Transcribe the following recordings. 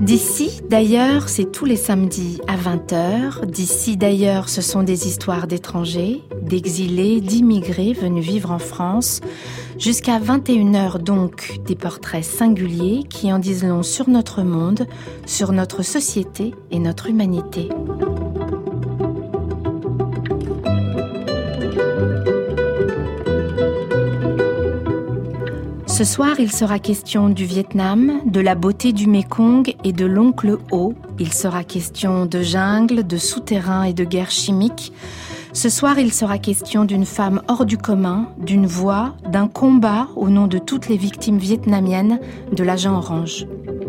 D'ici, d'ailleurs, c'est tous les samedis à 20h. D'ici, d'ailleurs, ce sont des histoires d'étrangers, d'exilés, d'immigrés venus vivre en France. Jusqu'à 21h donc, des portraits singuliers qui en disent long sur notre monde, sur notre société et notre humanité. Ce soir, il sera question du Vietnam, de la beauté du Mékong et de l'oncle Ho. Il sera question de jungle, de souterrains et de guerre chimique. Ce soir, il sera question d'une femme hors du commun, d'une voix, d'un combat au nom de toutes les victimes vietnamiennes de l'agent orange.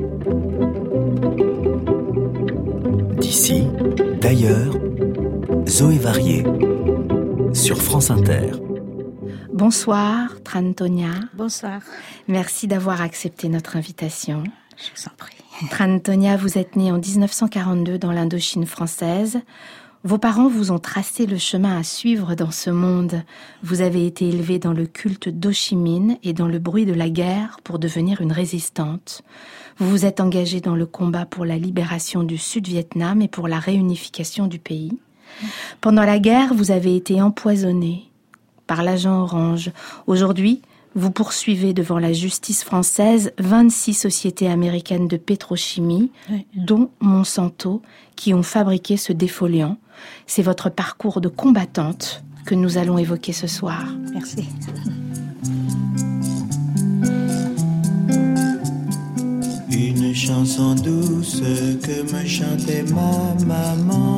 D'ici, d'ailleurs, Zoé Varier, sur France Inter. Bonsoir, Tran Tonia. Bonsoir. Merci d'avoir accepté notre invitation. Je vous en prie. Tran Tonia, vous êtes née en 1942 dans l'Indochine française. Vos parents vous ont tracé le chemin à suivre dans ce monde. Vous avez été élevée dans le culte d'Ho Chi Minh et dans le bruit de la guerre pour devenir une résistante. Vous vous êtes engagée dans le combat pour la libération du Sud-Vietnam et pour la réunification du pays. Pendant la guerre, vous avez été empoisonnée par l'agent orange. Aujourd'hui, vous poursuivez devant la justice française 26 sociétés américaines de pétrochimie, dont Monsanto, qui ont fabriqué ce défoliant. C'est votre parcours de combattante que nous allons évoquer ce soir. Merci. Une chanson douce que me chantait ma maman,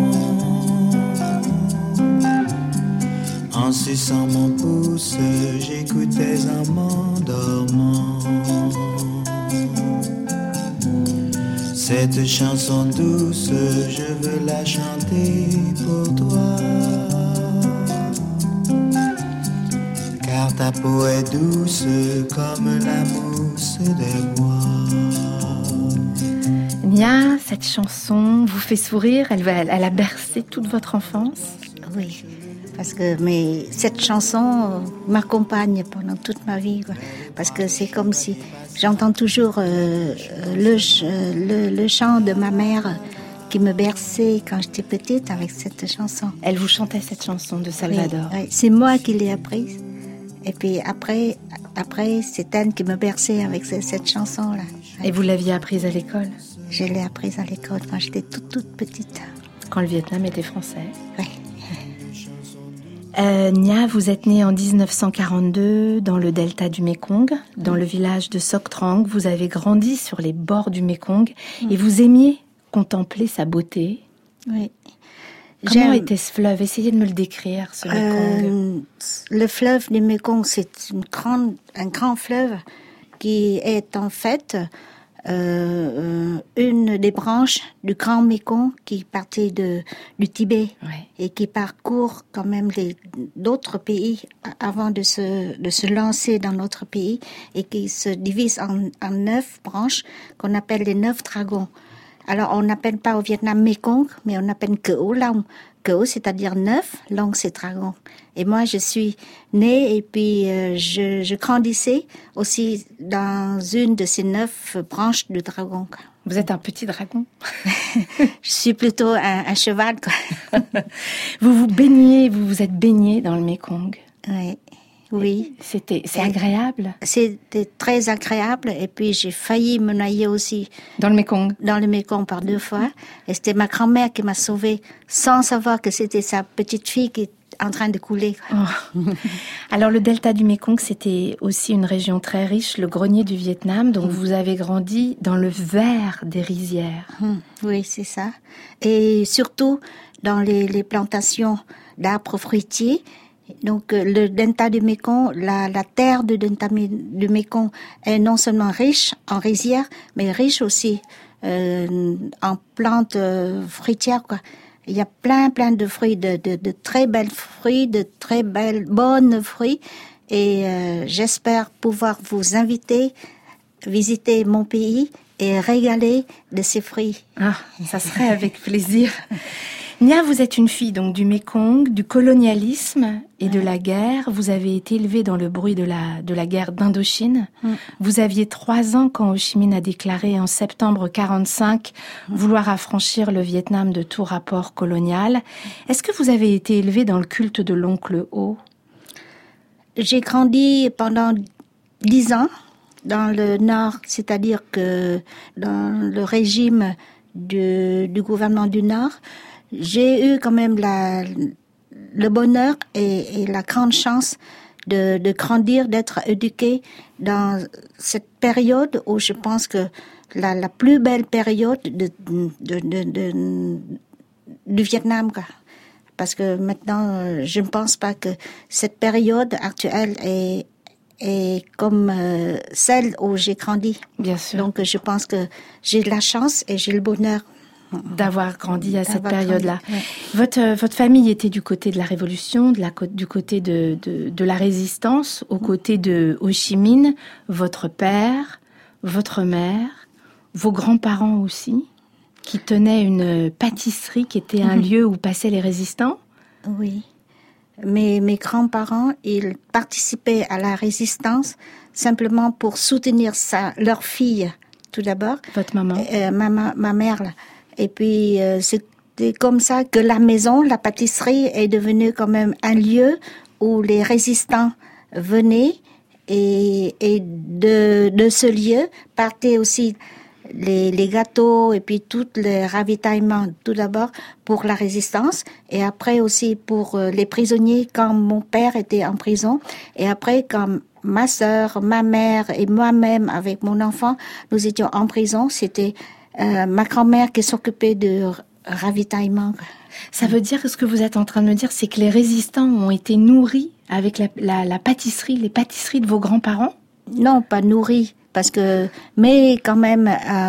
en suçant mon pouce, j'écoutais en m'endormant. Cette chanson douce, je veux la chanter pour toi, car ta peau est douce comme la mousse des bois. Nia, cette chanson vous fait sourire, elle a bercé toute votre enfance? Oui. Parce que cette chanson m'accompagne pendant toute ma vie, quoi. Parce que c'est comme si j'entends toujours le chant de ma mère qui me berçait quand j'étais petite avec cette chanson. Elle vous chantait cette chanson de Salvador? Oui, oui. C'est moi qui l'ai apprise. Et puis après c'est elle qui me berçait avec cette chanson-là. Et vous l'aviez apprise à l'école? Je l'ai apprise à l'école quand j'étais toute petite. Quand le Vietnam était français? Oui. Nia, vous êtes née en 1942 dans le delta du Mékong, dans le village de Soc Trang. Vous avez grandi sur les bords du Mékong et vous aimiez contempler sa beauté. Oui. Comment était ce fleuve? Essayez de me le décrire, ce Mékong. Le fleuve du Mékong, c'est un grand fleuve qui est en fait une des branches du Grand Mékong qui partait du Tibet, et qui parcourt quand même d'autres pays avant de se lancer dans notre pays, et qui se divise en 9 branches qu'on appelle les 9 dragons. Alors on n'appelle pas au Vietnam Mékong, mais on appelle Cửu Long. Cửu, c'est-à-dire 9, Long c'est dragon. Et moi je suis née et puis je grandissais aussi dans une de ces 9 branches de dragon. Vous êtes un petit dragon? Je suis plutôt un cheval, quoi. Vous vous êtes baigné dans le Mékong? Oui. C'est agréable? C'était très agréable, et puis j'ai failli me noyer aussi. Dans le Mékong? Dans le Mékong par 2 fois. Et c'était ma grand-mère qui m'a sauvée, sans savoir que c'était sa petite fille qui était en train de couler. Oh. Alors le delta du Mékong, c'était aussi une région très riche, le grenier du Vietnam, donc vous avez grandi dans le vert des rizières. Oui, c'est ça. Et surtout dans les plantations d'arbres fruitiers. Donc le delta du Mékong, la terre du delta du Mékong est non seulement riche en rizières, mais riche aussi en plantes fruitières, quoi. Il y a plein de fruits, de très belles fruits, de très bonnes fruits, et j'espère pouvoir vous inviter, visiter mon pays et régaler de ces fruits. Ah, ça serait avec plaisir. Nia, vous êtes une fille donc du Mékong, du colonialisme et de la guerre. Vous avez été élevée dans le bruit de la guerre d'Indochine. Vous aviez 3 ans quand Ho Chi Minh a déclaré en septembre 1945 vouloir affranchir le Vietnam de tout rapport colonial. Est-ce que vous avez été élevée dans le culte de l'oncle Ho? J'ai grandi pendant 10 ans dans le Nord, c'est-à-dire que dans le régime du gouvernement du Nord, j'ai eu quand même le bonheur et la grande chance de grandir, d'être éduquée dans cette période où je pense que la plus belle période du Vietnam, quoi. Parce que maintenant, je ne pense pas que cette période actuelle est comme celle où j'ai grandi. Bien sûr. Donc, je pense que j'ai de la chance et j'ai le bonheur d'avoir grandi à cette période-là. Ouais. Votre famille était du côté de la Révolution, du côté de la résistance, aux côtés de Ho Chi Minh, votre père, votre mère, vos grands-parents aussi, qui tenaient une pâtisserie qui était un lieu où passaient les résistants. Oui. Mes grands-parents, ils participaient à la résistance simplement pour soutenir leur fille, tout d'abord. Votre maman? Ma mère, là. Et puis, c'était comme ça que la maison, la pâtisserie, est devenue quand même un lieu où les résistants venaient et de ce lieu partaient aussi les gâteaux et puis tout le ravitaillement, tout d'abord pour la résistance et après aussi pour les prisonniers quand mon père était en prison et après quand ma sœur, ma mère et moi-même avec mon enfant, nous étions en prison, c'était ma grand-mère qui s'occupait de ravitaillement. Ça veut dire que ce que vous êtes en train de me dire, c'est que les résistants ont été nourris avec la pâtisserie, les pâtisseries de vos grands-parents? Non, pas nourris, parce que, mais quand même,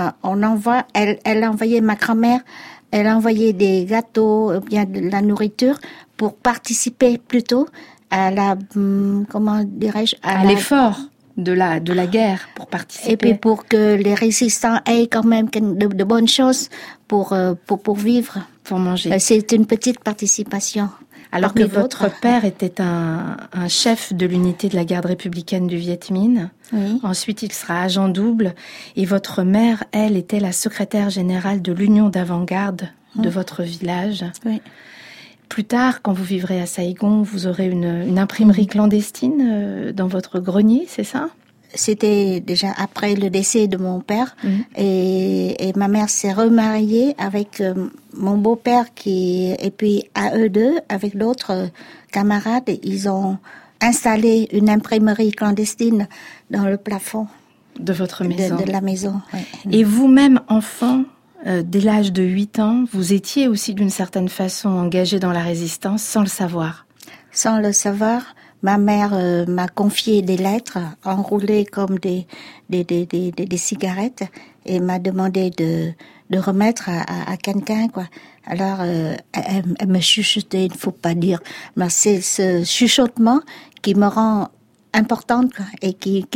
elle envoyait ma grand-mère, elle envoyait des gâteaux, bien de la nourriture pour participer plutôt à comment dirais-je, à l'effort de la guerre pour participer. Et puis pour que les résistants aient quand même de bonnes choses pour vivre. Pour manger. C'est une petite participation. Alors que votre père était un chef de l'unité de la garde républicaine du Viet Minh. Oui. Ensuite, il sera agent double. Et votre mère, elle, était la secrétaire générale de l'union d'avant-garde de votre village. Oui. Plus tard, quand vous vivrez à Saigon, vous aurez une imprimerie clandestine dans votre grenier, c'est ça? C'était déjà après le décès de mon père et ma mère s'est remariée avec mon beau-père et puis à eux deux, avec d'autres camarades, ils ont installé une imprimerie clandestine dans le plafond de votre maison. De la maison. Ouais. Et vous-même, enfant, dès l'âge de 8 ans, vous étiez aussi d'une certaine façon engagé dans la résistance sans le savoir. Sans le savoir. Ma mère m'a confié des lettres enroulées comme des cigarettes et m'a demandé de remettre à quelqu'un, quoi. Alors, elle me chuchotait, il ne faut pas dire. Mais c'est ce chuchotement qui me rend importante, quoi, et qui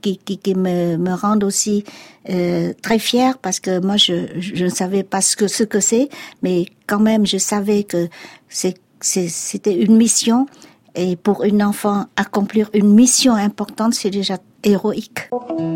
me rend aussi très fière parce que moi je ne savais pas ce que c'est, mais quand même je savais que c'était une mission. Et pour une enfant, accomplir une mission importante, c'est déjà héroïque.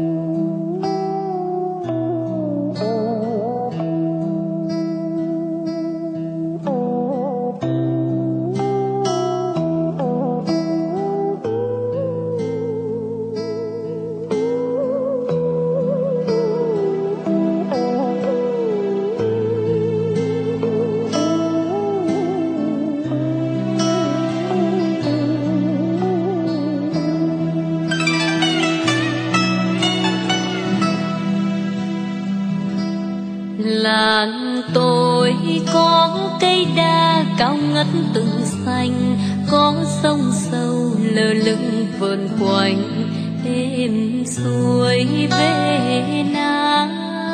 Làng tôi có cây đa cao ngất tường xanh, có sông sâu lơ lửng vờn quanh êm xuôi về Nam.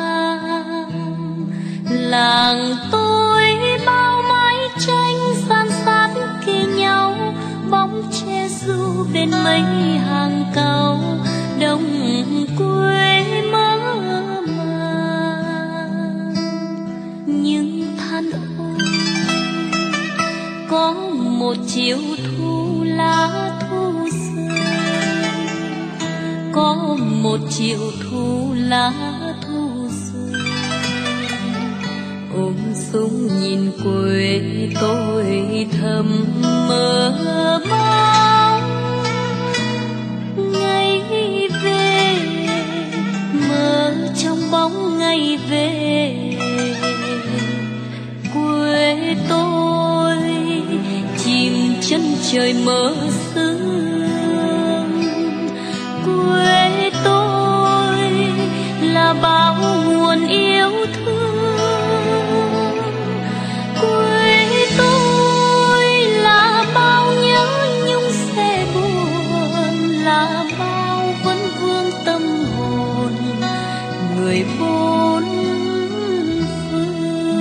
Làng tôi bao mái tranh san sát kề nhau, bóng che ru bên mấy hàng cau đồng quê mơ màng. Nhưng than ôi một chiều thu lá thu rơi, có một chiều thu lá thu rơi, ôm súng nhìn quê tôi thầm mơ mong ngày về, mơ trong bóng ngày về quê tôi, chìm chân trời mơ sương. Quê tôi là bao nguồn yêu thương, quê tôi là bao nhớ nhung sẽ buồn, là bao vấn vương tâm hồn người bốn phương.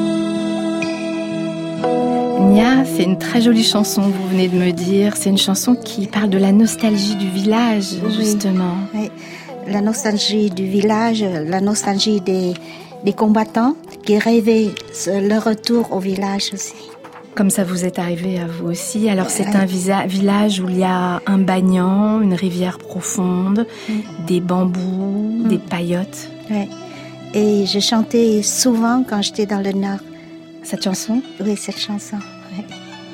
Nya, c'est une très jolie chanson, vous venez de me dire. C'est une chanson qui parle de la nostalgie du village, justement. Oui. La nostalgie du village, la nostalgie des combattants qui rêvaient le retour au village aussi. Comme ça vous est arrivé à vous aussi. Alors c'est un village où il y a un bagnan, une rivière profonde, des bambous, des paillotes. Oui. Et je chantais souvent quand j'étais dans le Nord. Cette chanson? Oui, cette chanson. Oui.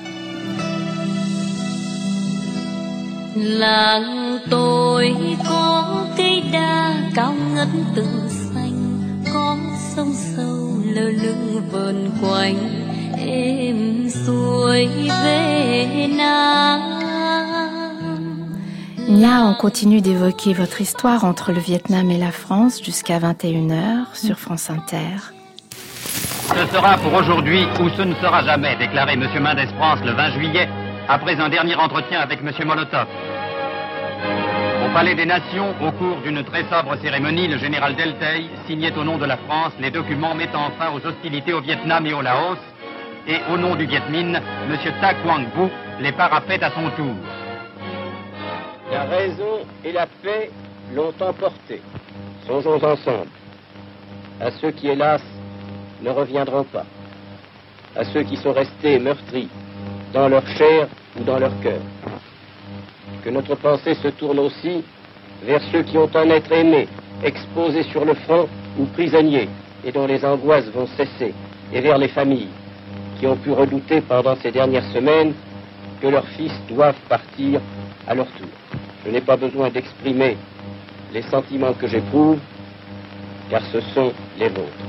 Làng tôi có cây đa cao ngất tường xanh, có sông sâu lơ lửng vờn quanh, êm xuôi về Nam. Là, on continue d'évoquer votre histoire entre le Vietnam et la France jusqu'à 21h sur France Inter. Ce sera pour aujourd'hui ou ce ne sera jamais, déclarait M. Mendes France le 20 juillet, après un dernier entretien avec M. Molotov. Au Palais des Nations, au cours d'une très sobre cérémonie, le général Delteil signait au nom de la France les documents mettant fin aux hostilités au Vietnam et au Laos, et au nom du Viet Minh, M. Ta Quang Bu les parapet à son tour. La raison et la paix l'ont emporté. Songeons ensemble à ceux qui, hélas, ne reviendront pas, à ceux qui sont restés meurtris dans leur chair ou dans leur cœur. Que notre pensée se tourne aussi vers ceux qui ont un être aimé, exposé sur le front ou prisonnier, et dont les angoisses vont cesser, et vers les familles qui ont pu redouter pendant ces dernières semaines que leurs fils doivent partir à leur tour. Je n'ai pas besoin d'exprimer les sentiments que j'éprouve, car ce sont les vôtres.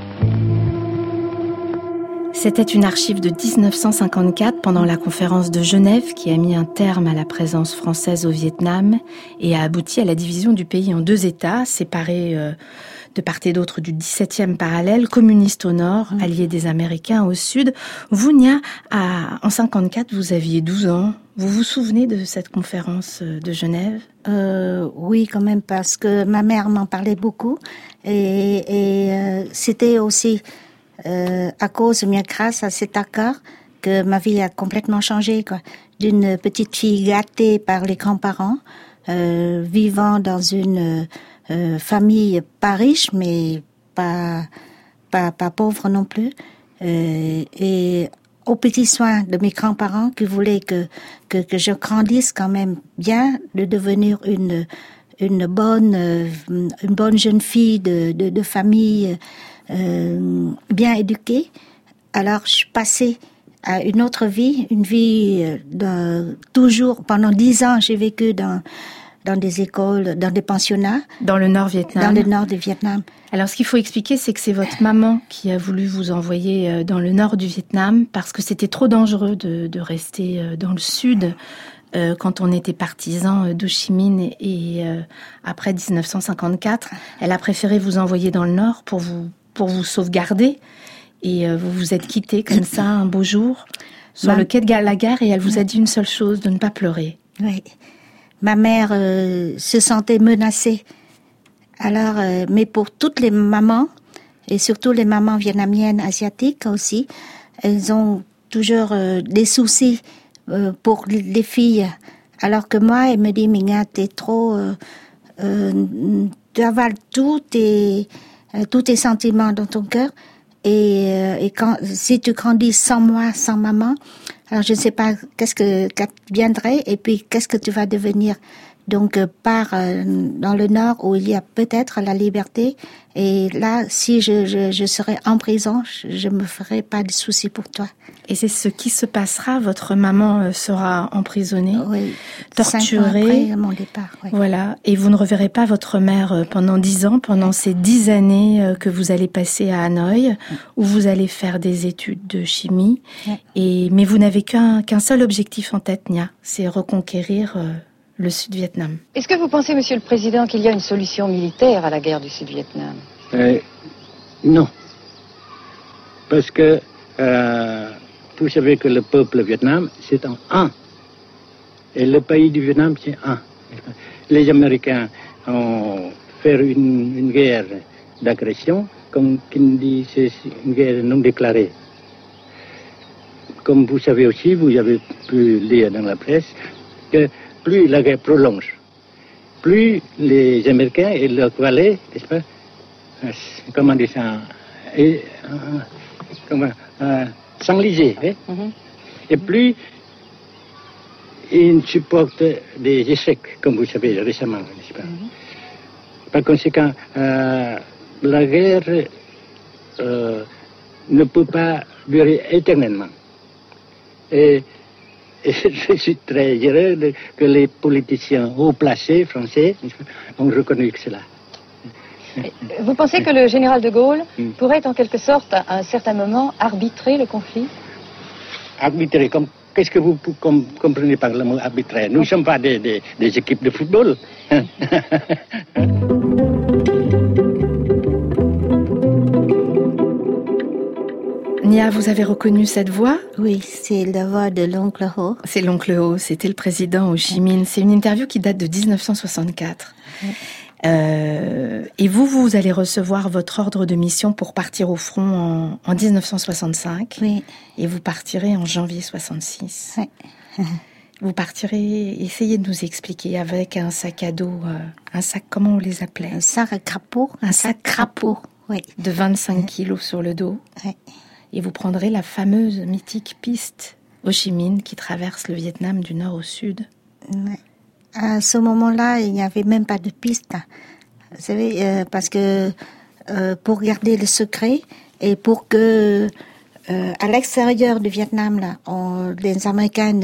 C'était une archive de 1954 pendant la conférence de Genève qui a mis un terme à la présence française au Vietnam et a abouti à la division du pays en deux États, séparés de part et d'autre du 17e parallèle, communiste au nord, allié des Américains au sud. Vous, Nya, en 54, vous aviez 12 ans. Vous vous souvenez de cette conférence de Genève? Oui, quand même, parce que ma mère m'en parlait beaucoup. Et c'était aussi à cause, bien grâce à cet accord, que ma vie a complètement changé, quoi. D'une petite fille gâtée par les grands-parents, vivant dans une famille pas riche, mais pas pauvre non plus, et aux petits soins de mes grands-parents qui voulaient que je grandisse quand même bien, de devenir une bonne jeune fille de famille bien éduquée. Alors je passais à une autre vie, une vie toujours pendant 10 ans j'ai vécu dans des écoles, dans des pensionnats. Dans le nord Vietnam. Dans le nord du Vietnam. Alors, ce qu'il faut expliquer, c'est que c'est votre maman qui a voulu vous envoyer dans le nord du Vietnam parce que c'était trop dangereux de rester dans le sud quand on était partisan d'Ho Chi Minh et après 1954. Elle a préféré vous envoyer dans le nord pour vous sauvegarder et vous vous êtes quittés comme ça un beau jour sur le quai de la gare et elle vous a dit une seule chose, de ne pas pleurer. Oui. Ma mère se sentait menacée. Alors, mais pour toutes les mamans, et surtout les mamans vietnamiennes asiatiques aussi, elles ont toujours des soucis pour les filles. Alors que moi, elle me dit, Minga, t'es trop... tu avales tous tes sentiments dans ton cœur. Et si tu grandis sans moi, sans maman, Alors je ne sais pas qu'est-ce que viendrait et puis qu'est-ce que tu vas devenir. Donc pars dans le Nord où il y a peut-être la liberté. Et là, si je serais en prison, je me ferais pas de soucis pour toi. Et c'est ce qui se passera. Votre maman sera emprisonnée, oui, torturée. 5 ans après mon départ. Oui. Voilà. Et vous ne reverrez pas votre mère pendant 10 ans, pendant ces 10 années que vous allez passer à Hanoï, où vous allez faire des études de chimie. Mais vous n'avez qu'un seul objectif en tête, Nia, c'est reconquérir le Sud-Vietnam. Est-ce que vous pensez, Monsieur le Président, qu'il y a une solution militaire à la guerre du Sud-Vietnam? Non. Parce que vous savez que le peuple Vietnam, c'est un. Et le pays du Vietnam, c'est un. Les Américains ont fait une guerre d'agression, comme qui dit, c'est une guerre non déclarée. Comme vous savez aussi, vous avez pu lire dans la presse, que plus la guerre prolonge, plus les Américains et leurs valets, n'est-ce pas, comment dire ça, s'enliser, et plus ils supportent des échecs, comme vous savez récemment, n'est-ce pas. Par conséquent, la guerre ne peut pas durer éternellement. Et je suis très heureux que les politiciens haut placés français ont reconnu cela. Vous pensez que le général de Gaulle pourrait en quelque sorte, à un certain moment, arbitrer le conflit? Arbitrer, qu'est-ce que vous comprenez par le mot arbitrer? Nous ne sommes pas des équipes de football. Nia, vous avez reconnu cette voix? Oui, c'est la voix de l'oncle Ho. C'est l'oncle Ho, c'était le président Ho Chi Minh. C'est une interview qui date de 1964. Et vous allez recevoir votre ordre de mission pour partir au front en 1965. Oui. Et vous partirez en janvier 66. Oui. Vous partirez, essayez de nous expliquer, avec un sac à dos, un sac, comment on les appelait? Un sac à crapaud. Un sac crapaud. Oui. De 25 kilos sur le dos. Oui. Et vous prendrez la fameuse mythique piste Ho Chi Minh qui traverse le Vietnam du nord au sud. Oui. À ce moment-là, il n'y avait même pas de piste. Vous savez, parce que pour garder le secret et pour que à l'extérieur du Vietnam, là, les Américains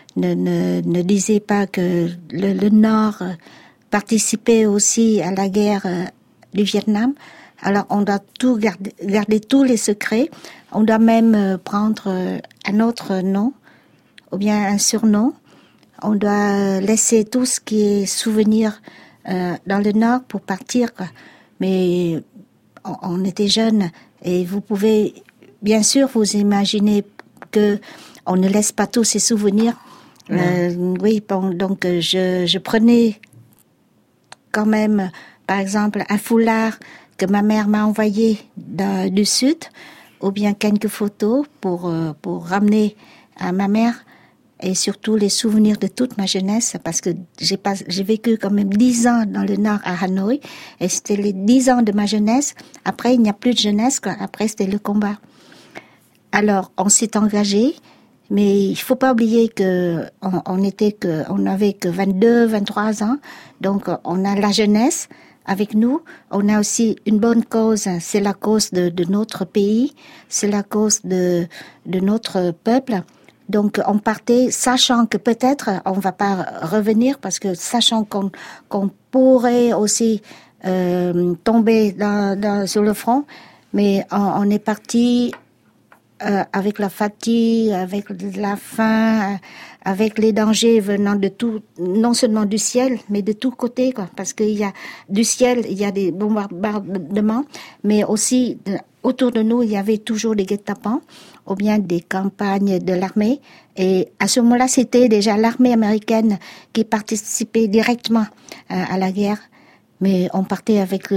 ne disaient pas que le Nord participait aussi à la guerre du Vietnam. Alors, on doit tout garder tous les secrets. On doit même prendre un autre nom, ou bien un surnom. On doit laisser tout ce qui est souvenir dans le Nord pour partir, quoi. Mais on était jeunes et vous pouvez, bien sûr, vous imaginer que on ne laisse pas tous ces souvenirs. Oui, bon, donc je prenais quand même, par exemple, un foulard que ma mère m'a envoyé du sud, ou bien quelques photos pour ramener à ma mère, et surtout les souvenirs de toute ma jeunesse, parce que j'ai vécu quand même 10 ans dans le Nord à Hanoï, et c'était les 10 ans de ma jeunesse. Après, il n'y a plus de jeunesse, quoi. Après, c'était le combat. Alors, on s'est engagé, mais il faut pas oublier que on avait que 22, 23 ans, donc on a la jeunesse avec nous. On a aussi une bonne cause, c'est la cause de notre pays, c'est la cause de notre peuple. Donc on partait sachant que peut-être on va pas revenir, parce que sachant qu'on pourrait aussi tomber sur le front, mais on est parti avec la fatigue, avec la faim, avec les dangers venant de tout, non seulement du ciel, mais de tous côtés, quoi. Parce qu'il y a du ciel, il y a des bombardements, mais aussi autour de nous, il y avait toujours des guet-apens, ou bien des campagnes de l'armée. Et à ce moment-là, c'était déjà l'armée américaine qui participait directement à la guerre. Mais on partait avec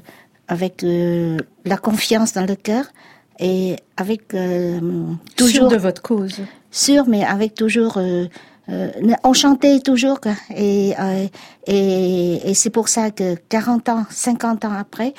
la confiance dans le cœur. Et avec toujours sûr de votre cause, sûr, mais avec toujours on chantait toujours, quoi. Et c'est pour ça que 40 ans, 50 ans après,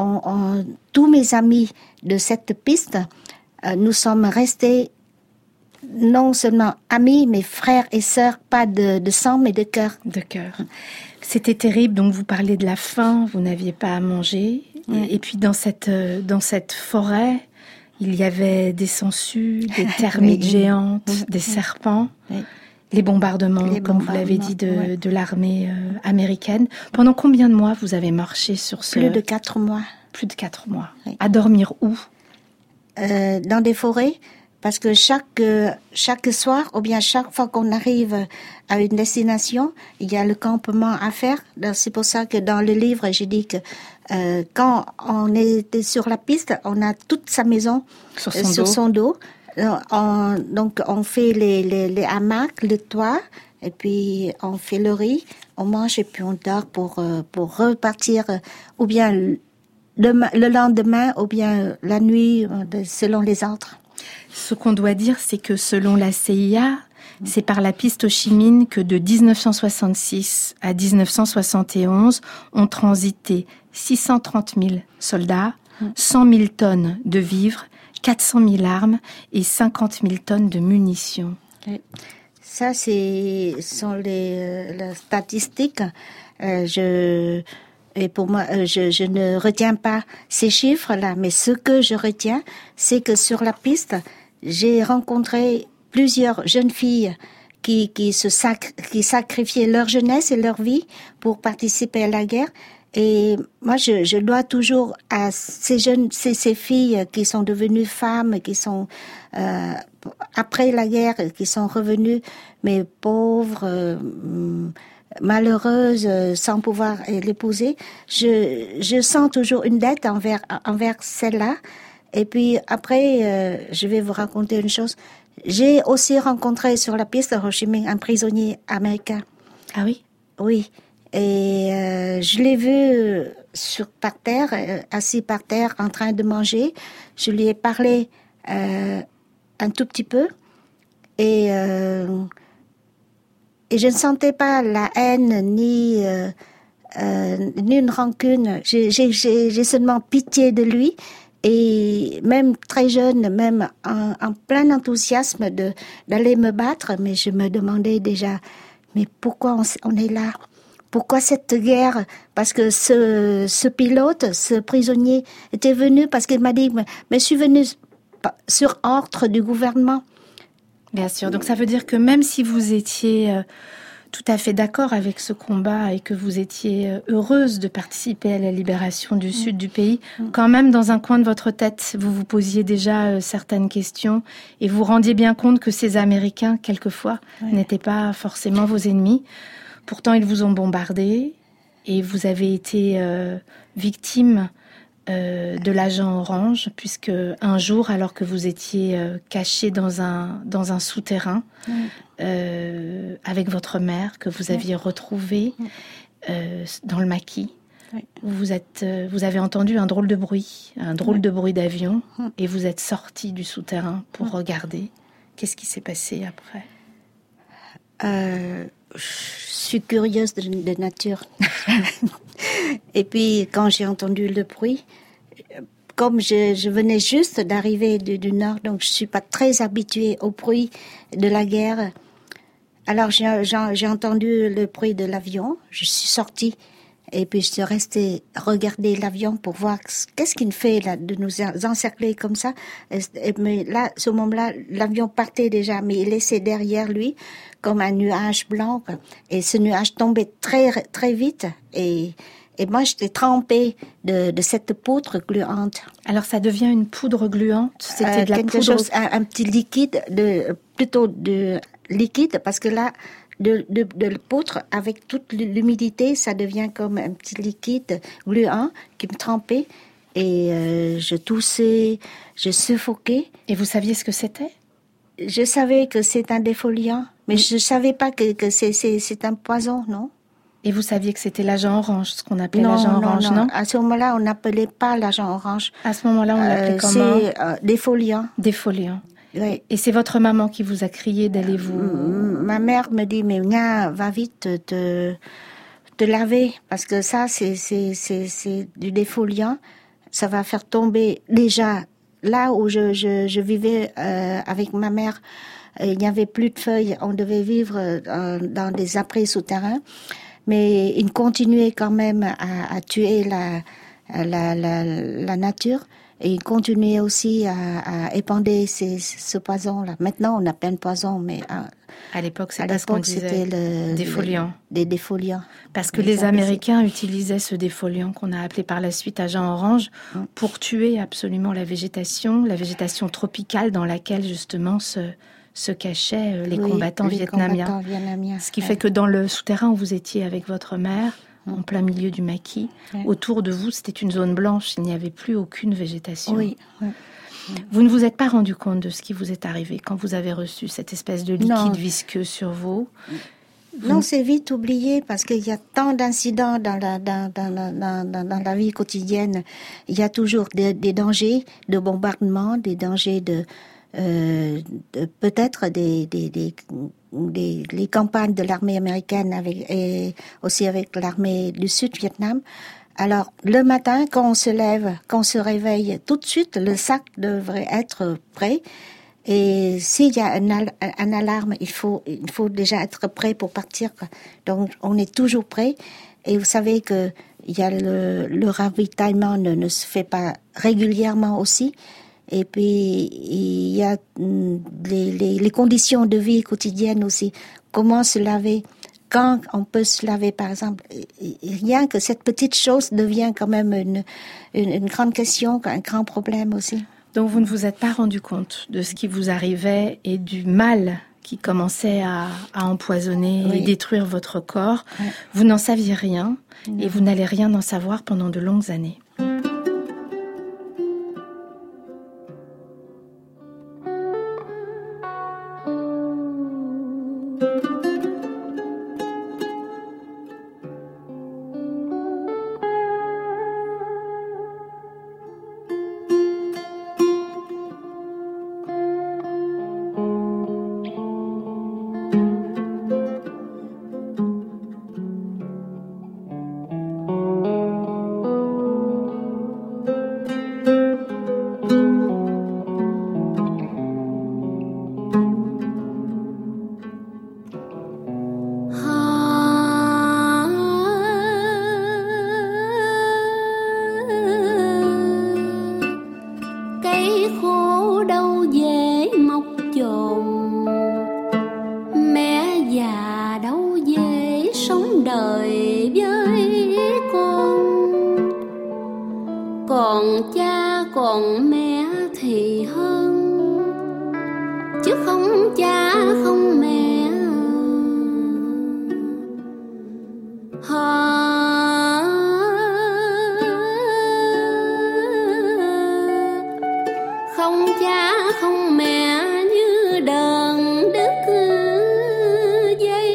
tous mes amis de cette piste, nous sommes restés non seulement amis, mais frères et sœurs, pas de sang, mais de cœur. De cœur. C'était terrible, donc vous parlez de la faim, vous n'aviez pas à manger. Et puis dans cette forêt, il y avait des sangsues, des termites géantes, des serpents, les bombardements, comme vous l'avez dit, de l'armée américaine. Pendant combien de mois vous avez marché sur ce... Plus de 4 mois. Plus de 4 mois. Oui. À dormir où? Dans des forêts, parce que chaque soir, ou bien chaque fois qu'on arrive à une destination, il y a le campement à faire. C'est pour ça que dans le livre, j'ai dit que quand on était sur la piste, on a toute sa maison sur son dos. Donc on fait les hamacs, le toit, et puis on fait le riz, on mange et puis on dort pour repartir, ou bien le lendemain, ou bien la nuit, selon les ordres. Ce qu'on doit dire, c'est que selon la CIA, c'est par la piste Ho Chi Minh que de 1966 à 1971 ont transité 630 000 soldats, 100 000 tonnes de vivres, 400 000 armes et 50 000 tonnes de munitions. Ça, sont les statistiques. Et pour moi, je ne retiens pas ces chiffres-là, mais ce que je retiens, c'est que sur la piste, j'ai rencontré plusieurs jeunes filles qui sacrifiaient leur jeunesse et leur vie pour participer à la guerre. Et moi, je dois toujours à ces filles qui sont devenues femmes, qui sont après la guerre, qui sont revenues, mais pauvres, malheureuses, sans pouvoir l'épouser. Je sens toujours une dette envers celle-là. Et puis après, je vais vous raconter une chose. J'ai aussi rencontré sur la piste de Ho Chi Minh un prisonnier américain. Ah oui? Oui. Et je l'ai vu assis par terre, en train de manger. Je lui ai parlé un tout petit peu. Et je ne sentais pas la haine ni une rancune. J'ai seulement pitié de lui. Et même très jeune, même en plein enthousiasme d'aller me battre, mais je me demandais déjà, mais pourquoi on est là? Pourquoi cette guerre? Parce que ce pilote, ce prisonnier était venu parce qu'il m'a dit, mais je suis venu sur ordre du gouvernement. Bien sûr, donc ça veut dire que même si vous étiez tout à fait d'accord avec ce combat et que vous étiez heureuse de participer à la libération du sud du pays, quand même dans un coin de votre tête, vous vous posiez déjà certaines questions et vous rendiez bien compte que ces Américains, quelquefois, n'étaient pas forcément vos ennemis. Pourtant, ils vous ont bombardé et vous avez été victime de l'agent orange, puisque un jour, alors que vous étiez caché dans un souterrain avec votre mère, que vous aviez retrouvée dans le maquis, vous avez entendu un drôle de bruit d'avion, et vous êtes sorti du souterrain pour regarder. Qu'est-ce qui s'est passé après? Je suis curieuse de nature. Et puis, quand j'ai entendu le bruit, comme je venais juste d'arriver du Nord, donc je suis pas très habituée au bruit de la guerre. Alors, j'ai entendu le bruit de l'avion. Je suis sortie. Et puis, je suis restée regarder l'avion pour voir qu'est-ce qu'il fait là, de nous encercler comme ça. Mais là, ce moment-là, l'avion partait déjà, mais il laissait derrière lui comme un nuage blanc. Et ce nuage tombait très, très vite. Et moi, j'étais trempée de cette poudre gluante. Alors, ça devient une poudre gluante? C'était de la quelque poudre... chose, un petit liquide, plutôt de liquide, parce que là, de la poudre, avec toute l'humidité, ça devient comme un petit liquide gluant qui me trempait. Et je toussais, je suffoquais. Et vous saviez ce que c'était? Je savais que c'est un défoliant, mais je ne savais pas que c'est un poison, non? Et vous saviez que c'était l'agent orange, ce qu'on appelait l'agent orange, non? À ce moment-là, on n'appelait pas l'agent orange. À ce moment-là, on l'appelait comment? C'est défoliant. Défoliant. Oui. Et c'est votre maman qui vous a crié d'aller vous... Ma mère me dit, mais Nia, va vite te laver, parce que ça, c'est du défoliant. Ça va faire tomber déjà, là où je vivais avec ma mère, Il n'y avait plus de feuilles. On devait vivre dans des abris souterrains. Mais ils continuaient quand même à tuer la nature. Et ils continuaient aussi à épandre ce poison-là. Maintenant, on appelle poison, mais à l'époque, c'est pas ce qu'on disait. C'était défoliant. Des défoliants. Parce que les Américains utilisaient ce défoliant qu'on a appelé par la suite agent orange pour tuer absolument la végétation tropicale dans laquelle justement se cachaient les combattants vietnamiens. Ce qui fait que dans le souterrain où vous étiez avec votre mère, en plein milieu du maquis, autour de vous, c'était une zone blanche, il n'y avait plus aucune végétation. Oui. Vous ne vous êtes pas rendu compte de ce qui vous est arrivé quand vous avez reçu cette espèce de liquide visqueux sur vous? Non, c'est vite oublié parce qu'il y a tant d'incidents dans la vie quotidienne. Il y a toujours des dangers de bombardement, des dangers de peut-être les campagnes de l'armée américaine et aussi avec l'armée du Sud-Vietnam. Alors, le matin, quand on se lève, quand on se réveille, tout de suite, le sac devrait être prêt. Et s'il y a un alarme, il faut déjà être prêt pour partir, quoi. Donc, on est toujours prêt. Et vous savez que il y a le ravitaillement ne se fait pas régulièrement aussi. Et puis, il y a les conditions de vie quotidiennes aussi. Comment se laver? Quand on peut se laver, par exemple, rien que cette petite chose devient quand même une grande question, un grand problème aussi. Donc vous ne vous êtes pas rendu compte de ce qui vous arrivait et du mal qui commençait à empoisonner et détruire votre corps. Vous n'en saviez rien et vous n'allez rien en savoir pendant de longues années. Còn cha còn mẹ thì hơn, chứ không cha không mẹ không cha không mẹ như đờn đứt dây.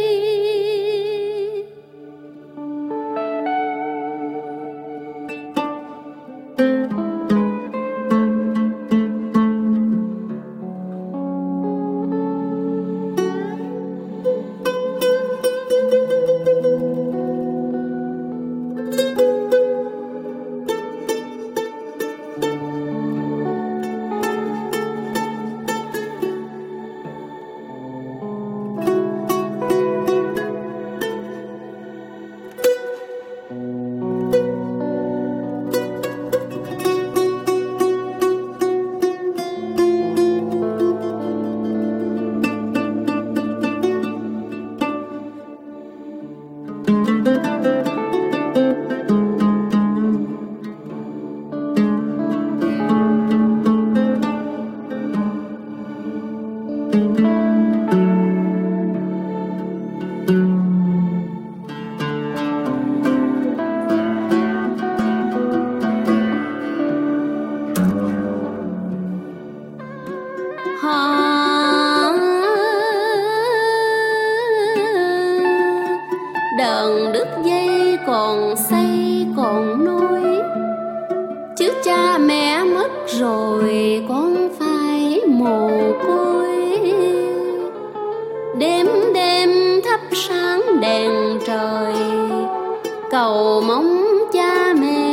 Đờn đứt dây còn xây còn nuôi, chứ cha mẹ mất rồi con phải mồ côi. Đêm đêm thắp sáng đèn trời, cầu mong cha mẹ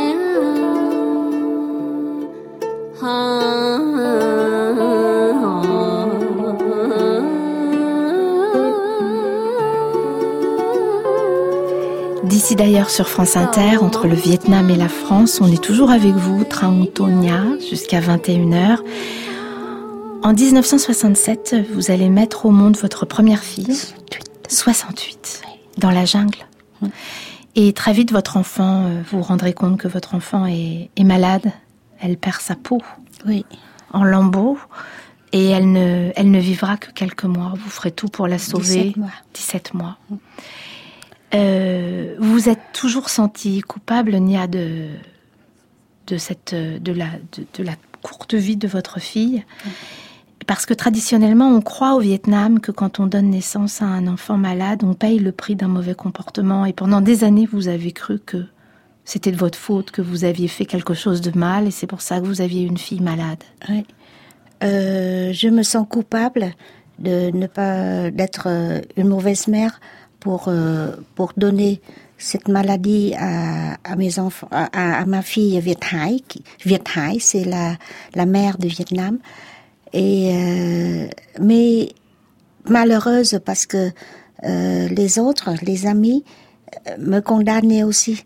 Ici d'ailleurs sur France Inter, entre le Vietnam et la France, on est toujours avec vous, Traung Tonia, jusqu'à 21h. En 1967, vous allez mettre au monde votre première fille, 68, dans la jungle. Et très vite, votre enfant, vous vous rendrez compte que votre enfant est malade. Elle perd sa peau en lambeaux et elle ne vivra que quelques mois. Vous ferez tout pour la sauver. 17 mois. Vous êtes toujours sentie coupable, Nia, de la courte vie de votre fille, parce que traditionnellement, on croit au Vietnam que quand on donne naissance à un enfant malade, on paye le prix d'un mauvais comportement. Et pendant des années, vous avez cru que c'était de votre faute, que vous aviez fait quelque chose de mal, et c'est pour ça que vous aviez une fille malade. Oui. Je me sens coupable de ne pas d'être une mauvaise mère pour donner cette maladie à mes enfants, à ma fille Viet Hai. Viet Hai, c'est la mère du Vietnam. Mais malheureuse parce que les autres, les amis, me condamnaient aussi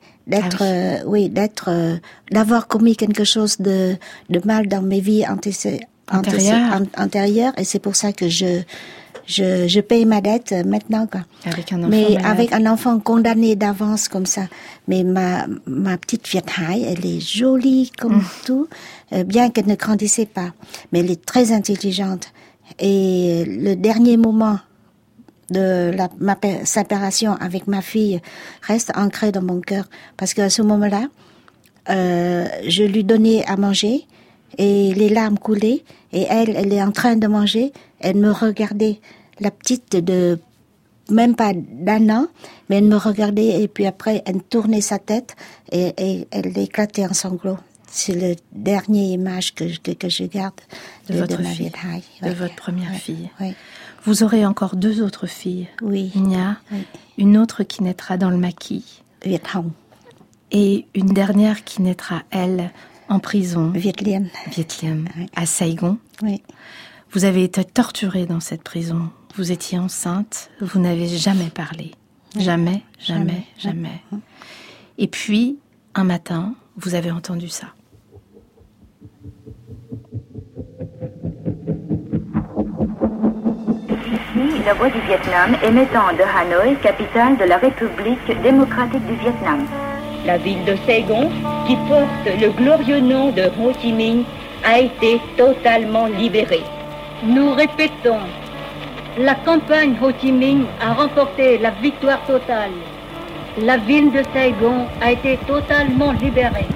d'avoir commis quelque chose de mal dans mes vies antérieures, et c'est pour ça que je paye ma dette maintenant, quoi. Avec un enfant malade. Avec un enfant condamné d'avance comme ça. Mais ma petite Viet Hai, elle est jolie comme tout, bien qu'elle ne grandissait pas. Mais elle est très intelligente. Et le dernier moment de ma séparation avec ma fille reste ancré dans mon cœur. Parce qu'à ce moment-là, je lui donnais à manger et les larmes coulaient. Et elle est en train de manger. Elle me regardait, la petite de même pas d'1 an, mais elle me regardait et puis après elle tournait sa tête et elle éclatait en sanglots. C'est la dernière image que je garde de votre ma fille, de votre première fille. Oui. Vous aurez encore 2 autres filles. Oui. Nia, oui. Une autre qui naîtra dans le maquis. Viet Hong. Et une dernière qui naîtra, elle, en prison. Viet Lien. Oui. À Saigon. Oui. Vous avez été torturée dans cette prison. Vous étiez enceinte. Vous n'avez jamais parlé. Jamais. Et puis, un matin, vous avez entendu ça. Ici, la voix du Vietnam émettant de Hanoï, capitale de la République démocratique du Vietnam. La ville de Saigon, qui porte le glorieux nom de Ho Chi Minh, a été totalement libérée. Nous répétons, la campagne Ho Chi Minh a remporté la victoire totale. La ville de Saigon a été totalement libérée.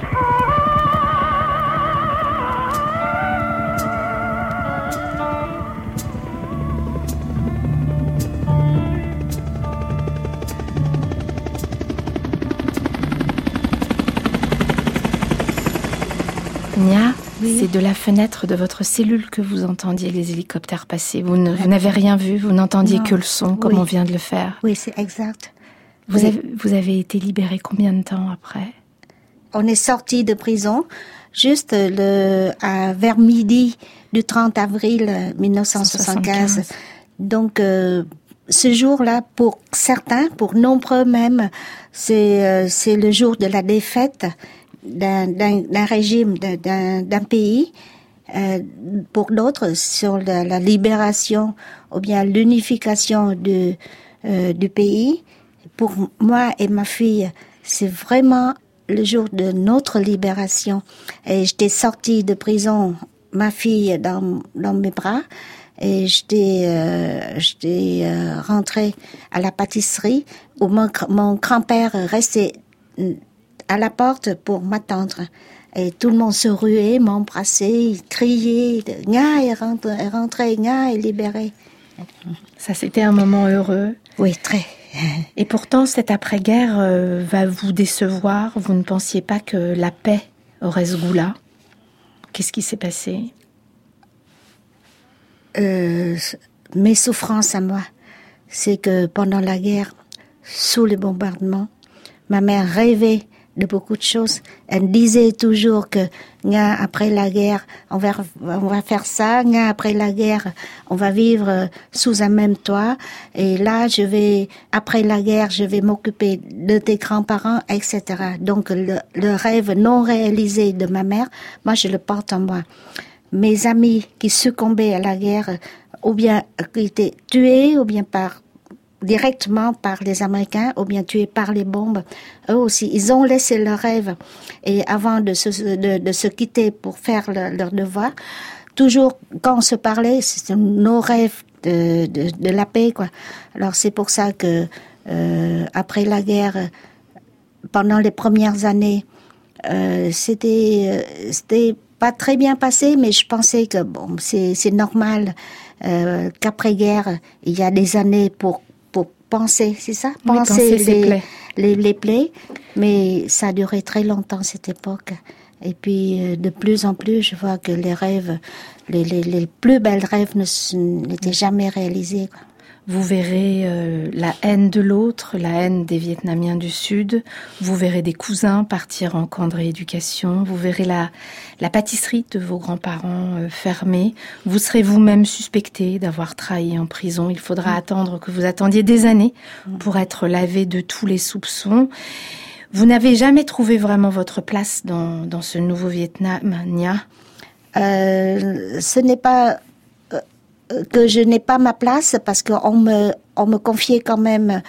Nia, c'est de la fenêtre de votre cellule que vous entendiez les hélicoptères passer. Vous n'avez rien vu, vous n'entendiez que le son, comme on vient de le faire. Oui, c'est exact. Vous avez été libérée combien de temps après? On est sorti de prison juste vers midi du 30 avril 1975. Donc, ce jour-là, pour certains, pour nombreux même, c'est le jour de la défaite d'un régime, d'un pays. Pour d'autres, sur la libération ou bien l'unification du pays. Pour moi et ma fille, c'est vraiment le jour de notre libération. Et j'étais sortie de prison, ma fille dans mes bras, et j'étais rentrée à la pâtisserie où mon grand-père restait à la porte pour m'attendre. Et tout le monde se ruait, m'embrassait, criait, Nga est rentré, Nga est libéré. Ça, c'était un moment heureux. Oui, très. Et pourtant, cette après-guerre va vous décevoir. Vous ne pensiez pas que la paix aurait ce goût-là. Qu'est-ce qui s'est passé? Mes souffrances à moi, c'est que pendant la guerre, sous les bombardements, ma mère rêvait beaucoup de choses. Elle disait toujours que après la guerre, on va faire ça. Après la guerre, on va vivre sous un même toit. Et là, après la guerre, je vais m'occuper de tes grands-parents, etc. Donc, le rêve non réalisé de ma mère, moi, je le porte en moi. Mes amis qui succombaient à la guerre, ou bien qui étaient tués, ou bien directement par les Américains, ou bien tués par les bombes, eux aussi, ils ont laissé leur rêve. Et avant de se quitter pour faire leur devoir, toujours, quand on se parlait, c'était nos rêves de la paix, quoi. Alors, c'est pour ça que, après la guerre, pendant les premières années, c'était pas très bien passé, mais je pensais que bon, c'est normal qu'après-guerre, il y a des années pour penser, c'est ça? Penser les plaies. Mais ça a duré très longtemps, cette époque. Et puis, de plus en plus, je vois que les rêves, les plus belles rêves n'étaient jamais réalisés, quoi. Vous verrez la haine de l'autre, la haine des Vietnamiens du Sud. Vous verrez des cousins partir en camp de rééducation. Vous verrez la pâtisserie de vos grands-parents fermée. Vous serez vous-même suspecté d'avoir trahi en prison. Il faudra attendre que vous attendiez des années pour être lavé de tous les soupçons. Vous n'avez jamais trouvé vraiment votre place dans ce nouveau Vietnam, Nha? Ce n'est pas que je n'ai pas ma place, parce qu'on me confiait quand même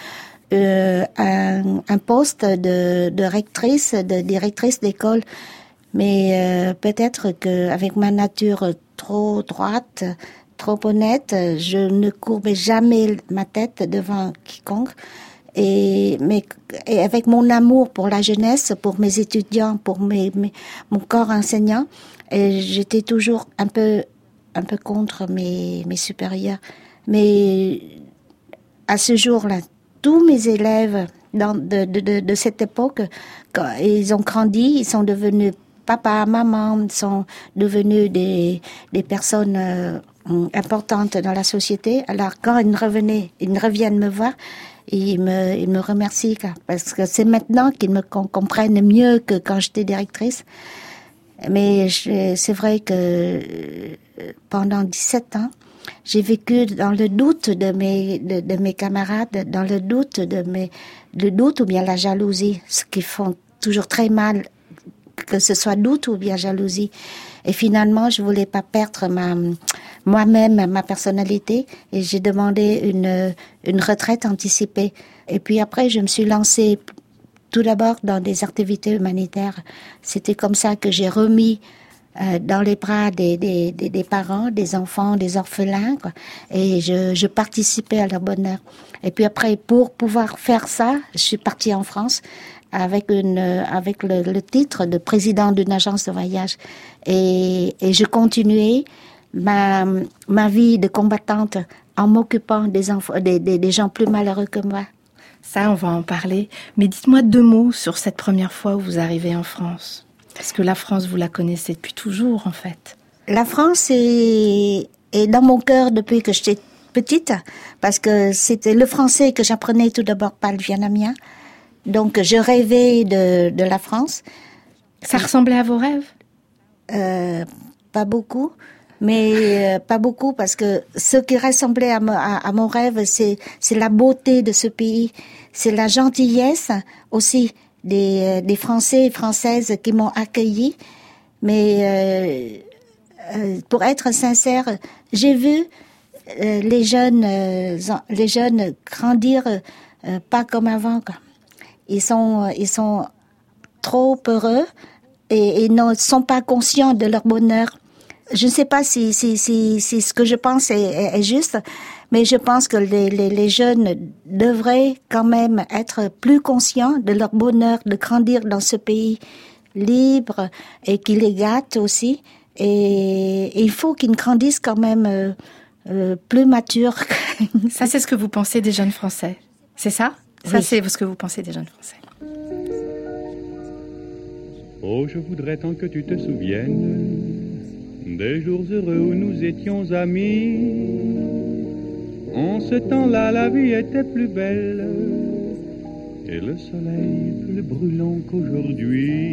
un poste de rectrice, de directrice d'école. Mais peut-être qu'avec ma nature trop droite, trop honnête, je ne courbais jamais ma tête devant quiconque. Et avec mon amour pour la jeunesse, pour mes étudiants, pour mon corps enseignant, j'étais toujours un peu contre mes supérieurs. Mais à ce jour-là, tous mes élèves de cette époque, quand ils ont grandi, ils sont devenus papa, maman, ils sont devenus des personnes importantes dans la société. Alors quand ils reviennent me voir, ils me remercient, parce que c'est maintenant qu'ils me comprennent mieux que quand j'étais directrice. Mais c'est vrai que pendant 17 ans, j'ai vécu dans le doute de mes camarades, dans le doute ou bien la jalousie, ce qui font toujours très mal, que ce soit doute ou bien jalousie. Et finalement, je voulais pas perdre moi-même, ma personnalité, et j'ai demandé une retraite anticipée. Et puis après, je me suis lancée tout d'abord dans des activités humanitaires. C'était comme ça que j'ai remis dans les bras des parents, des enfants, des orphelins, quoi. Et je participais à leur bonheur. Et puis après, pour pouvoir faire ça, je suis partie en France avec le titre de président d'une agence de voyage. Et je continuais ma vie de combattante en m'occupant des enfants, des gens plus malheureux que moi. Ça, on va en parler. Mais dites-moi 2 mots sur cette première fois où vous arrivez en France. Parce que la France, vous la connaissez depuis toujours, en fait. La France est dans mon cœur depuis que j'étais petite, parce que c'était le français que j'apprenais tout d'abord par le vietnamien. Donc, je rêvais de la France. Ça ressemblait à vos rêves? Pas beaucoup. Mais pas beaucoup, parce que ce qui ressemblait à mon rêve, c'est la beauté de ce pays, c'est la gentillesse aussi des Français et Françaises qui m'ont accueilli. Mais pour être sincère, j'ai vu les jeunes grandir pas comme avant, quoi. Ils sont trop heureux et ils ne sont pas conscients de leur bonheur. Je ne sais pas si ce que je pense est juste, mais je pense que les jeunes devraient quand même être plus conscients de leur bonheur de grandir dans ce pays libre et qui les gâte aussi. Et il faut qu'ils grandissent quand même plus matures. Ça, c'est ce que vous pensez des jeunes Français, c'est ça? Ça, oui. C'est ce que vous pensez des jeunes Français. Oh, je voudrais tant que tu te souviennes des jours heureux où nous étions amis. En ce temps-là, la vie était plus belle et le soleil plus brûlant qu'aujourd'hui.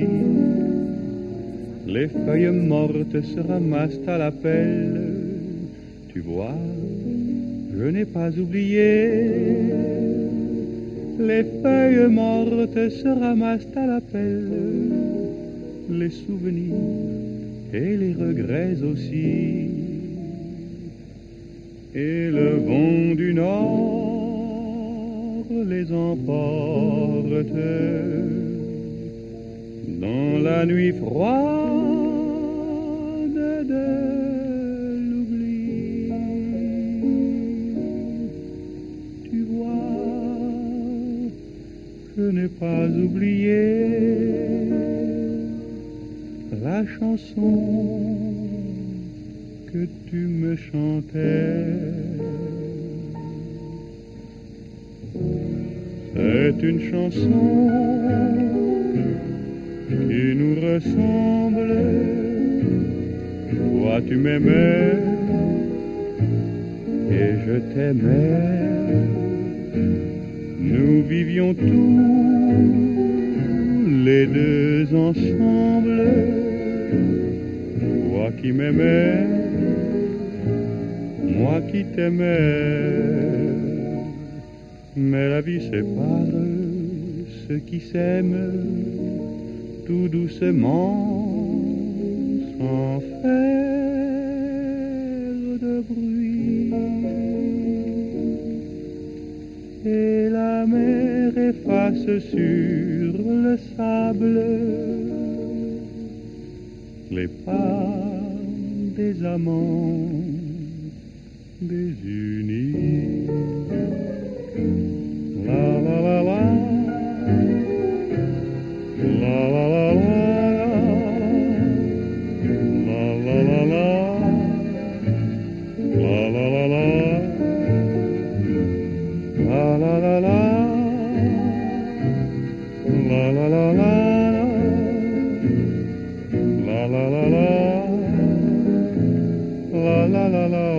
Les feuilles mortes se ramassent à la pelle. Tu vois, je n'ai pas oublié. Les feuilles mortes se ramassent à la pelle. Les souvenirs et les regrets aussi. Et le vent du nord les emporte dans la nuit froide de l'oubli. Tu vois, je n'ai pas oublié la chanson que tu me chantais. C'est une chanson qui nous ressemble. Toi tu m'aimais et je t'aimais. Nous vivions tous les deux ensemble. Toi qui m'aimais, moi qui t'aimais. Mais la vie sépare ceux qui s'aiment tout doucement, sans faire de bruit. Et la mer efface sur le sable les pas des amants désunis. La la la la, la la la la, la la la la, la la la la, la la la la, la la la la, la la la la, la la la la.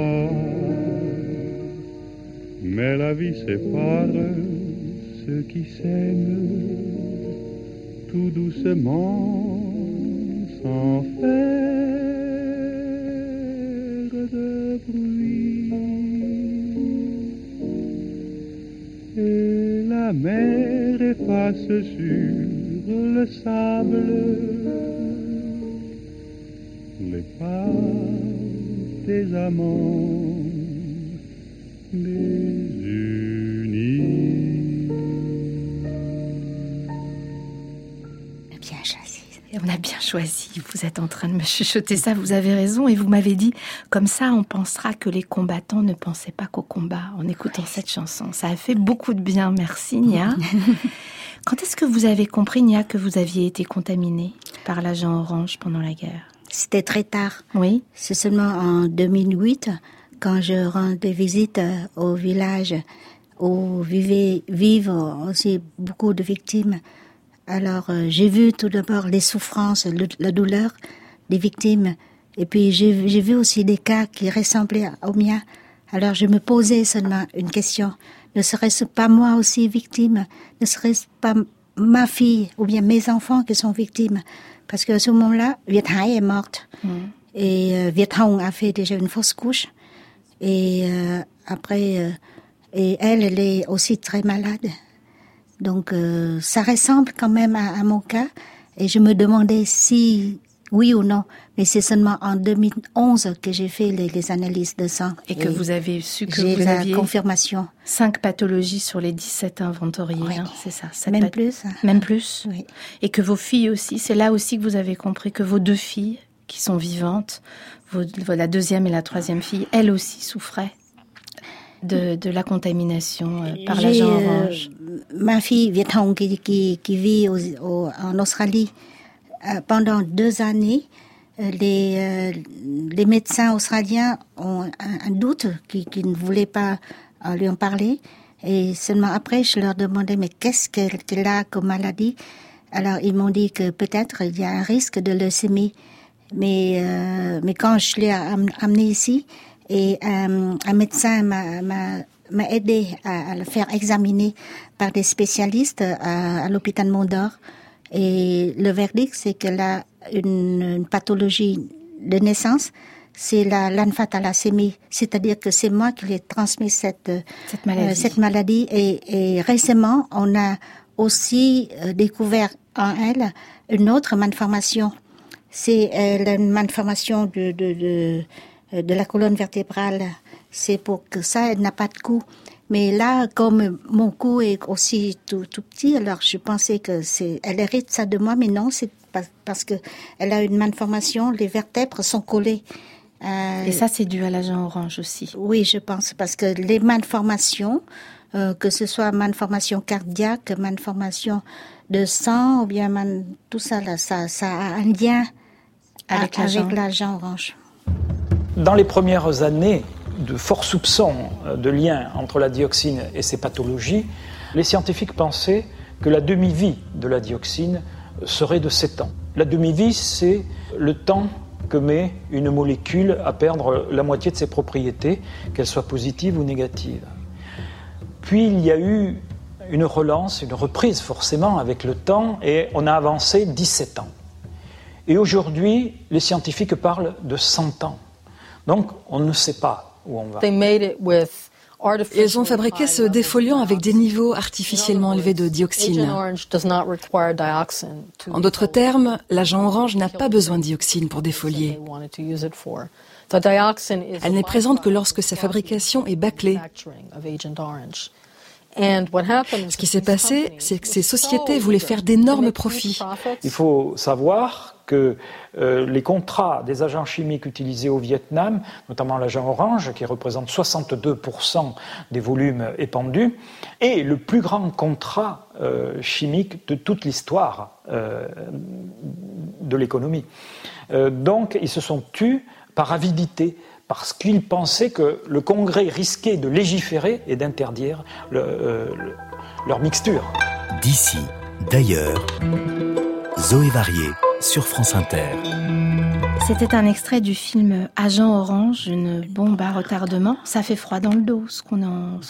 Mais la vie sépare ceux qui s'aiment tout doucement, sans faire de bruit. Et la mer efface sur le sable les pas des amants désunis. On a bien choisi, vous êtes en train de me chuchoter ça, vous avez raison, et vous m'avez dit, comme ça on pensera que les combattants ne pensaient pas qu'au combat en écoutant cette chanson. Ça a fait beaucoup de bien, merci Nia. Quand est-ce que vous avez compris, Nia, que vous aviez été contaminée par l'agent orange pendant la guerre? C'était très tard. Oui. C'est seulement en 2008, quand je rendais visite au village où vivent aussi beaucoup de victimes. Alors, j'ai vu tout d'abord les souffrances, la douleur des victimes. Et puis, j'ai vu aussi des cas qui ressemblaient aux miens. Alors, je me posais seulement une question. Ne serait-ce pas moi aussi victime? Ne serait-ce pas ma fille ou bien mes enfants qui sont victimes? Parce qu'à ce moment-là, Viet Hai est morte. Et Viet Hong a fait déjà une fausse couche. Et après, et elle est aussi très malade. Donc, ça ressemble quand même à mon cas. Et je me demandais si, oui ou non. Mais c'est seulement en 2011 que j'ai fait les analyses de sang. Et que vous avez su que vous la aviez confirmation. 5 pathologies sur les 17 inventoriées, oui. C'est ça. Même plus. Même plus. Oui. Et que vos filles aussi, c'est là aussi que vous avez compris que vos 2 filles, qui sont vivantes, la 2e et la 3e fille, elles aussi souffraient de la contamination par l'agent orange. Ma fille Viet Hong qui vit en Australie, pendant 2 années, les médecins australiens ont un doute qu'ils ne voulaient pas lui en parler. Et seulement après, je leur demandais, mais qu'est-ce qu'elle a comme maladie? Alors, ils m'ont dit que peut-être il y a un risque de leucémie. Mais quand je l'ai amenée ici, et un médecin m'a m'a aidé à le faire examiner par des spécialistes à l'hôpital Mondor. Et le verdict, c'est qu'elle a une pathologie de naissance, c'est la lymphathalassémie, c'est-à-dire que c'est moi qui lui ai transmis cette maladie. Et récemment, on a aussi découvert en elle une autre malformation. C'est une malformation de la colonne vertébrale. C'est pour que ça, elle n'a pas de cou. Mais là, comme mon cou est aussi tout petit, alors je pensais que elle hérite ça de moi, mais non, c'est parce que elle a une malformation, les vertèbres sont collées. Et ça, c'est dû à l'agent orange aussi. Oui, je pense, parce que les malformations, que ce soit malformation cardiaque, malformation de sang, ou bien tout ça, là, ça a un lien avec l'agent orange. Dans les premières années, de forts soupçons de lien entre la dioxine et ces pathologies, les scientifiques pensaient que la demi-vie de la dioxine serait de 7 ans. La demi-vie, c'est le temps que met une molécule à perdre la moitié de ses propriétés, qu'elles soient positives ou négatives. Puis il y a eu une relance, une reprise forcément avec le temps, et on a avancé 17 ans. Et aujourd'hui, les scientifiques parlent de 100 ans. Donc on ne sait pas où on va. Ils ont fabriqué ce défoliant avec des niveaux artificiellement élevés de dioxine. En d'autres termes, l'agent orange n'a pas besoin de dioxine pour défolier. Elle n'est présente que lorsque sa fabrication est bâclée. Ce qui s'est passé, c'est que ces sociétés voulaient faire d'énormes profits. Il faut savoir que les contrats des agents chimiques utilisés au Vietnam, notamment l'agent orange, qui représente 62% des volumes épandus, est le plus grand contrat chimique de toute l'histoire de l'économie. Donc, ils se sont tus par avidité, parce qu'ils pensaient que le Congrès risquait de légiférer et d'interdire leur mixture. D'ici, d'ailleurs, Zoé Varier sur France Inter. C'était un extrait du film Agent Orange, une bombe à retardement. Ça fait froid dans le dos, ce qu'on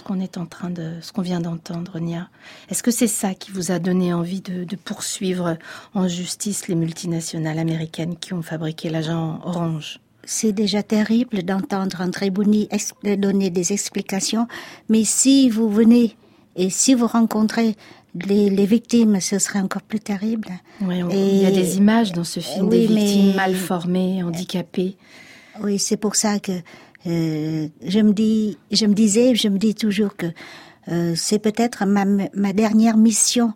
vient d'entendre, Nia. Est-ce que c'est ça qui vous a donné envie de poursuivre en justice les multinationales américaines qui ont fabriqué l'Agent Orange ? C'est déjà terrible d'entendre André Bouni donner des explications, mais si vous venez et si vous rencontrez les victimes, ce serait encore plus terrible. Oui, il y a des images dans ce film, des victimes mal formées, handicapées. Oui, c'est pour ça que je me dis toujours que c'est peut-être ma dernière mission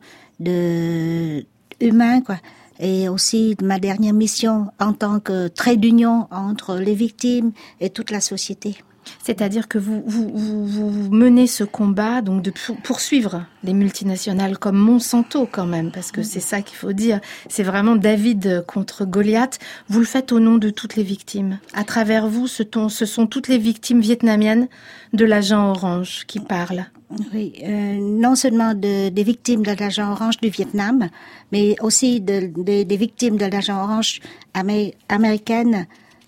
de humain, quoi. Et aussi ma dernière mission en tant que trait d'union entre les victimes et toute la société. C'est-à-dire que vous menez ce combat donc de poursuivre les multinationales comme Monsanto quand même, parce que c'est ça qu'il faut dire. C'est vraiment David contre Goliath. Vous le faites au nom de toutes les victimes. À travers vous, ce sont toutes les victimes vietnamiennes de l'agent orange qui parlent. Oui, non seulement des victimes de l'agent orange du Vietnam, mais aussi des victimes de l'agent orange américaine,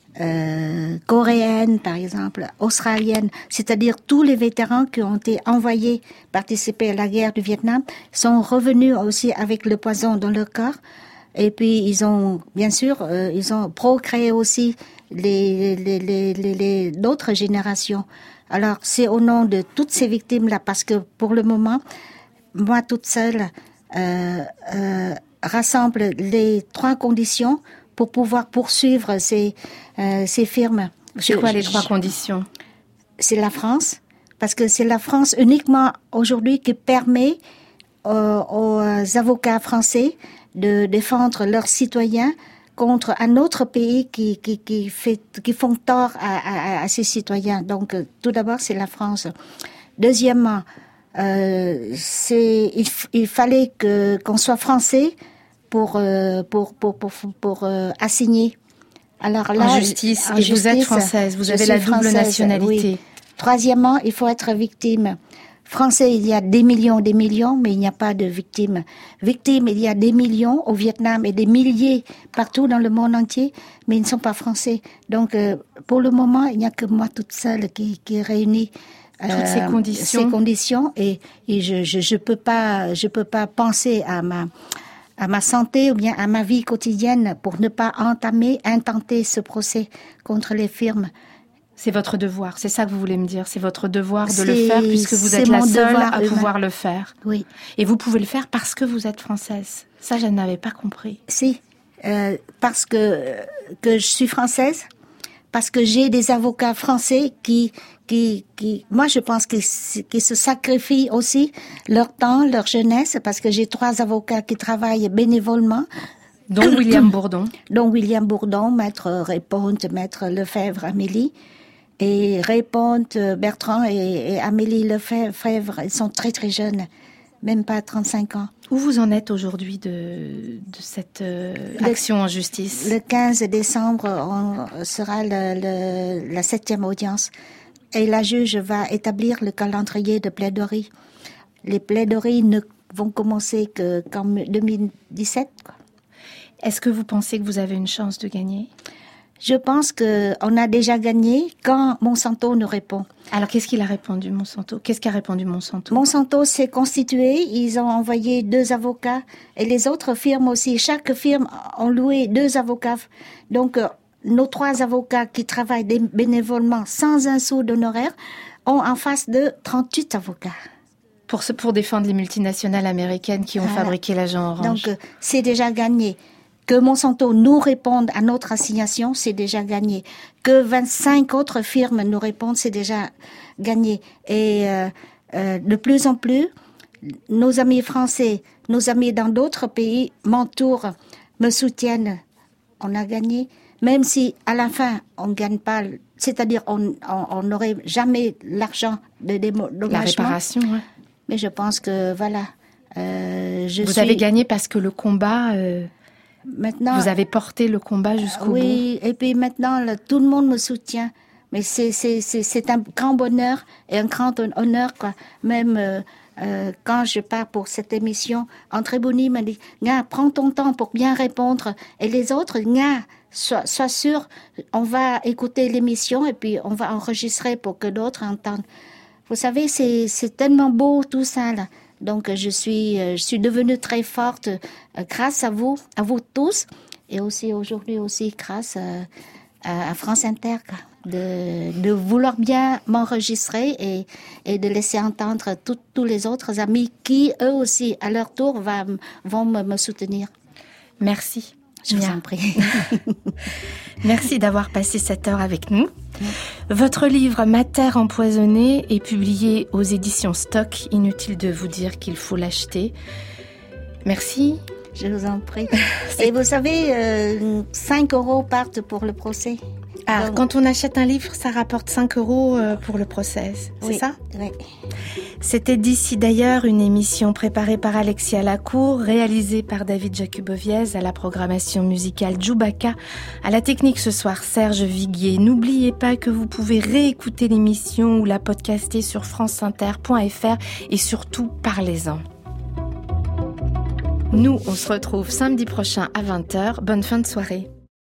coréenne par exemple, australienne, c'est-à-dire tous les vétérans qui ont été envoyés participer à la guerre du Vietnam sont revenus aussi avec le poison dans leur corps. Et puis ils ont procréé aussi les d'autres générations. Alors c'est au nom de toutes ces victimes-là, parce que pour le moment, moi toute seule rassemble les 3 conditions pour pouvoir poursuivre ces firmes. C'est quoi les 3 conditions ? C'est la France, parce que c'est la France uniquement aujourd'hui qui permet aux avocats français de défendre leurs citoyens contre un autre pays qui font tort à ses citoyens. Donc, tout d'abord, c'est la France. Deuxièmement, il fallait qu'on soit français pour assigner. Alors là, en justice, vous êtes française, vous avez la double nationalité. Oui. Troisièmement, il faut être victime Français, il y a des millions, mais il n'y a pas de victimes. Victimes, il y a des millions au Vietnam et des milliers partout dans le monde entier, mais ils ne sont pas français. Donc, pour le moment, il n'y a que moi toute seule qui réunit toutes ces conditions. Et je peux pas penser à ma santé ou bien à ma vie quotidienne pour ne pas intenter ce procès contre les firmes. C'est votre devoir, c'est ça que vous voulez me dire. C'est votre devoir de le faire puisque vous êtes la seule à pouvoir le faire. Oui. Et vous pouvez le faire parce que vous êtes française. Ça, je n'avais pas compris. Si, parce que je suis française, parce que j'ai des avocats français qui moi je pense qu'ils se sacrifient aussi leur temps, leur jeunesse, parce que j'ai 3 avocats qui travaillent bénévolement. Dont William Bourdon. Dont William Bourdon, maître Réponte, maître Lefebvre, Amélie. Et Réponte, Bertrand et Amélie Lefebvre, ils sont très très jeunes, même pas 35 ans. Où vous en êtes aujourd'hui de cette action en justice? Le 15 décembre sera la 7e audience. Et la juge va établir le calendrier de plaidoirie. Les plaidoiries ne vont commencer qu'en 2017. Quoi. Est-ce que vous pensez que vous avez une chance de gagner? Je pense qu'on a déjà gagné quand Monsanto nous répond. Alors, qu'est-ce qu'il a répondu, Monsanto? Qu'est-ce qu'a répondu Monsanto? Monsanto s'est constitué, ils ont envoyé 2 avocats et les autres firmes aussi. Chaque firme a loué 2 avocats. Donc, nos 3 avocats qui travaillent bénévolement sans un sou d'honoraire ont en face de 38 avocats. Pour défendre les multinationales américaines qui ont fabriqué l'agent orange. Donc, c'est déjà gagné. Que Monsanto nous réponde à notre assignation, c'est déjà gagné. Que 25 autres firmes nous répondent, c'est déjà gagné. Et de plus en plus, nos amis français, nos amis dans d'autres pays m'entourent, me soutiennent. On a gagné. Même si à la fin, on ne gagne pas, c'est-à-dire on n'aurait jamais l'argent de dédommagement. La réparation, oui. Mais je pense que, voilà. Vous avez gagné parce que le combat... Maintenant, vous avez porté le combat jusqu'au bout. Oui, et puis maintenant, tout le monde me soutient. Mais c'est un grand bonheur et un grand honneur, quoi. Même quand je pars pour cette émission, André Bonny m'a dit, prends ton temps pour bien répondre. Et les autres, sois sûr, on va écouter l'émission et puis on va enregistrer pour que d'autres entendent. Vous savez, c'est tellement beau tout ça, là. Donc, je suis devenue très forte grâce à vous tous, et aussi aujourd'hui aussi grâce à France Inter, de vouloir bien m'enregistrer et de laisser entendre tous les autres amis qui, eux aussi, à leur tour, vont me soutenir. Merci. Je vous en prie. Merci d'avoir passé cette heure avec nous. Votre livre « Ma terre empoisonnée » est publié aux éditions Stock. Inutile de vous dire qu'il faut l'acheter. Merci. Je vous en prie. Et vous savez, 5 € partent pour le procès. Ah, donc, quand on achète un livre, ça rapporte 5 € pour le procès, c'est ça? Oui. C'était D'ici d'ailleurs, une émission préparée par Alexia Lacour, réalisée par David Jacuboviez, à la programmation musicale Djoubaka, à la technique ce soir Serge Viguier. N'oubliez pas que vous pouvez réécouter l'émission ou la podcaster sur franceinter.fr et surtout parlez-en. Nous, on se retrouve samedi prochain à 20h. Bonne fin de soirée.